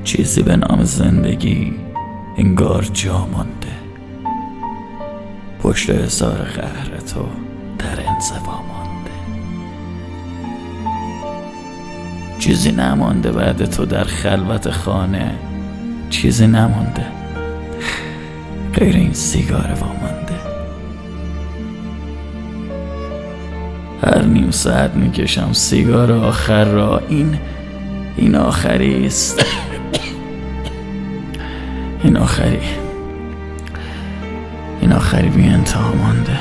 چیزی به نام زندگی انگار جا مانده پشت حصار قهر تو در انزوا مانده. چیزی نمانده بعد تو در خلوت خانه، چیزی نمانده غیر این سیگار وامانده. هر نیم ساعت میکشم سیگار آخر را، این آخری است. این آخری بی انتها مانده.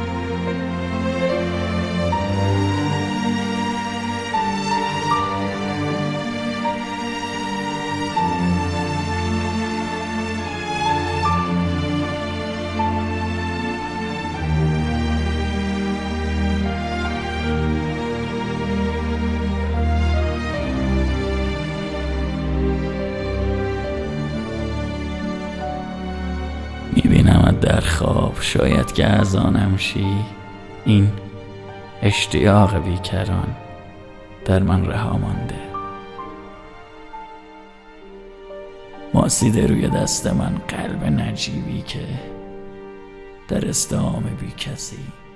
میبینمت در خواب، شاید که از آنم شی. این اشتیاق بیکران در من رها مانده. ماسیده روی دست من قلب نجیبی که در استعام بی کسی